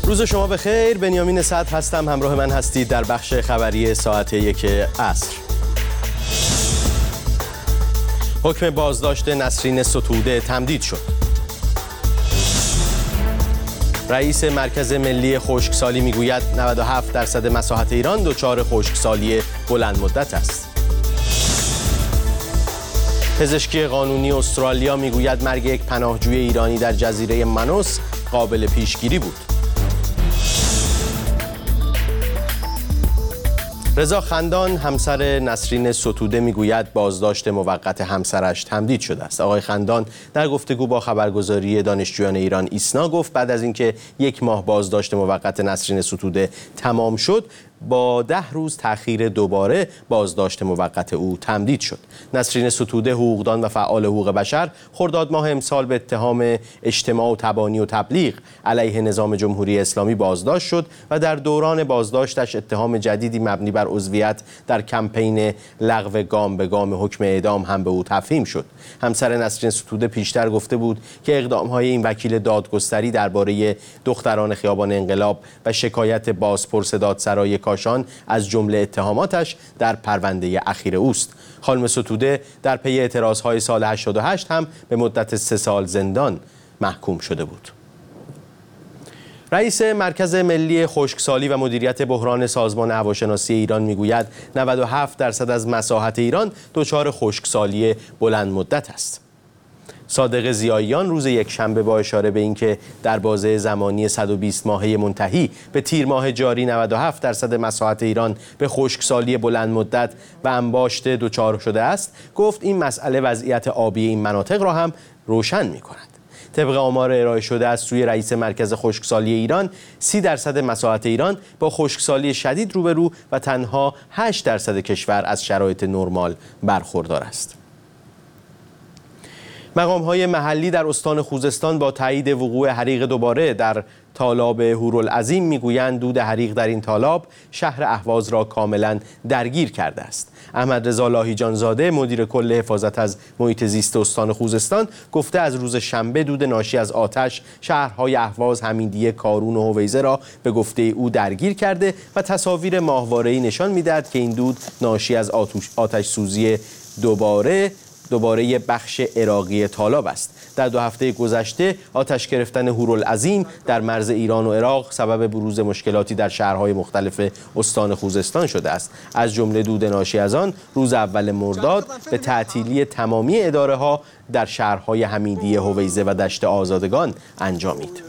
روز شما بخیر. بنیامین صدر هستم، همراه من هستید در بخش خبری ساعت 1 عصر. حکم بازداشت نسرین ستوده تمدید شد. رئیس مرکز ملی خشکسالی میگوید 97% مساحت ایران دچار خشکسالی بلند مدت است. پزشکی قانونی استرالیا میگوید مرگ یک پناهجوی ایرانی در جزیره منوس قابل پیشگیری بود. رضا خندان همسر نسرین ستوده میگوید بازداشت موقت همسرش تمدید شده است. آقای خندان در گفتگو با خبرگزاری دانشجویان ایران ایسنا گفت بعد از اینکه 1 ماه بازداشت موقت نسرین ستوده تمام شد، با 10 روز تأخیر دوباره بازداشت موقت او تمدید شد. نسرین ستوده حقوقدان و فعال حقوق بشر خرداد ماه امسال به اتهام اجتماع و تبانی و تبلیغ علیه نظام جمهوری اسلامی بازداشت شد و در دوران بازداشتش اتهام جدیدی مبنی بر عضویت در کمپین لغو گام به گام حکم اعدام هم به او تفهیم شد. همسر نسرین ستوده پیشتر گفته بود که اقدام‌های این وکیل دادگستری درباره دختران خیابان انقلاب و شکایت بازپرس دادسرای کاشان از جمله اتهاماتش در پرونده اخیر اوست. خانم ستوده در پی اعتراضهای سال 88 هم به مدت 3 سال زندان محکوم شده بود. رئیس مرکز ملی خشکسالی و مدیریت بحران سازمان هواشناسی ایران میگوید 97% از مساحت ایران دچار خشکسالی بلند مدت است. صادق ضیاییان روز یکشنبه با اشاره به اینکه در بازه زمانی 120 ماهه منتهی به تیر ماه جاری 97% مساحت ایران به خشکسالی بلند مدت و انباشت دچار شده است، گفت این مسئله وضعیت آبی این مناطق را هم روشن می‌کند. طبق آمار ارائه شده از سوی رئیس مرکز خشکسالی ایران، 30% مساحت ایران با خشکسالی شدید روبرو و تنها 8% کشور از شرایط نرمال برخوردار است. مقام‌های محلی در استان خوزستان با تایید وقوع حریق دوباره در تالاب هورالعظیم میگویند دود حریق در این تالاب شهر اهواز را کاملا درگیر کرده است. احمد رضا لاهیجانزاده مدیر کل حفاظت از محیط زیست استان خوزستان گفته از روز شنبه دود ناشی از آتش شهرهای اهواز، حمیدیه، کارون و هویزه را به گفته او درگیر کرده و تصاویر ماهواره‌ای نشان می‌دهد که این دود ناشی از آتش سوزی دوباره بخش عراقی تالاب است. در 2 هفته گذشته آتش گرفتن هورالعظیم در مرز ایران و عراق سبب بروز مشکلاتی در شهرهای مختلف استان خوزستان شده است. از جمله دود ناشی از آن روز اول مرداد به تعطیلی تمامی اداره‌ها در شهرهای حمیدیه، هویزه و دشت آزادگان انجامید.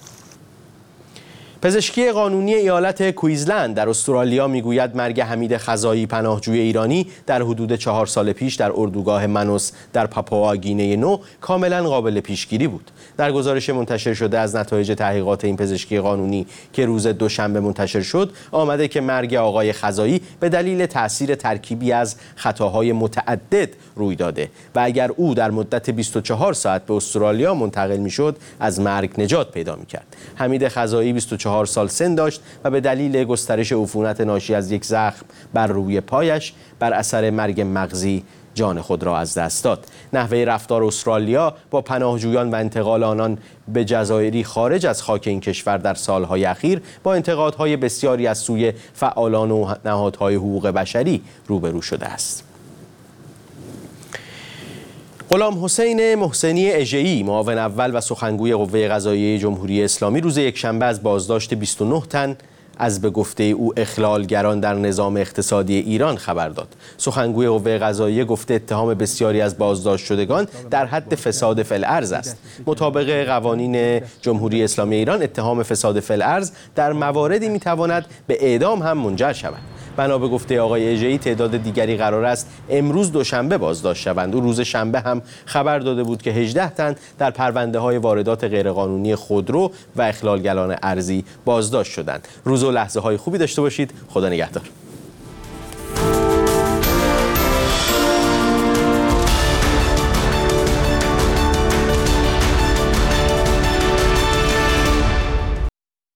پزشکی قانونی ایالت کویزلند در استرالیا میگوید مرگ حمید خزایی پناهجوی ایرانی در حدود 4 سال پیش در اردوگاه منوس در پاپوآگینه نو کاملا قابل پیشگیری بود. در گزارش منتشر شده از نتایج تحقیقات این پزشکی قانونی که روز دوشنبه منتشر شد، آمده که مرگ آقای خزایی به دلیل تأثیر ترکیبی از خطاهای متعدد روی داده و اگر او در مدت 24 ساعت به استرالیا منتقل میشد از مرگ نجات پیدا میکرد. حمید خزایی 24 سال سن داشت و به دلیل گسترش عفونت ناشی از یک زخم بر روی پایش بر اثر مرگ مغزی جان خود را از دست داد. نحوه رفتار استرالیا با پناهجویان و انتقال آنان به جزایری خارج از خاک این کشور در سالهای اخیر با انتقادهای بسیاری از سوی فعالان و نهادهای حقوق بشری روبرو شده است. غلام حسین محسنی اژه‌ای معاون اول و سخنگوی قوه قضاییه جمهوری اسلامی روز یکشنبه از بازداشت 29 تن از به گفته او اخلالگران در نظام اقتصادی ایران خبر داد. سخنگوی قوه قضاییه گفته اتهام بسیاری از بازداشت شدگان در حد فساد فی الارض است. مطابق قوانین جمهوری اسلامی ایران اتهام فساد فی الارض در مواردی میتواند به اعدام هم منجر شود. بنا به گفته آقای اژه‌ای تعداد دیگری قرار است امروز دوشنبه بازداشت شوند. او روز شنبه هم خبر داده بود که 18 تن در پرونده‌های واردات غیرقانونی خودرو و اخلالگران ارضی بازداشت شدند. روز و لحظه‌های خوبی داشته باشید. خدا نگهدار.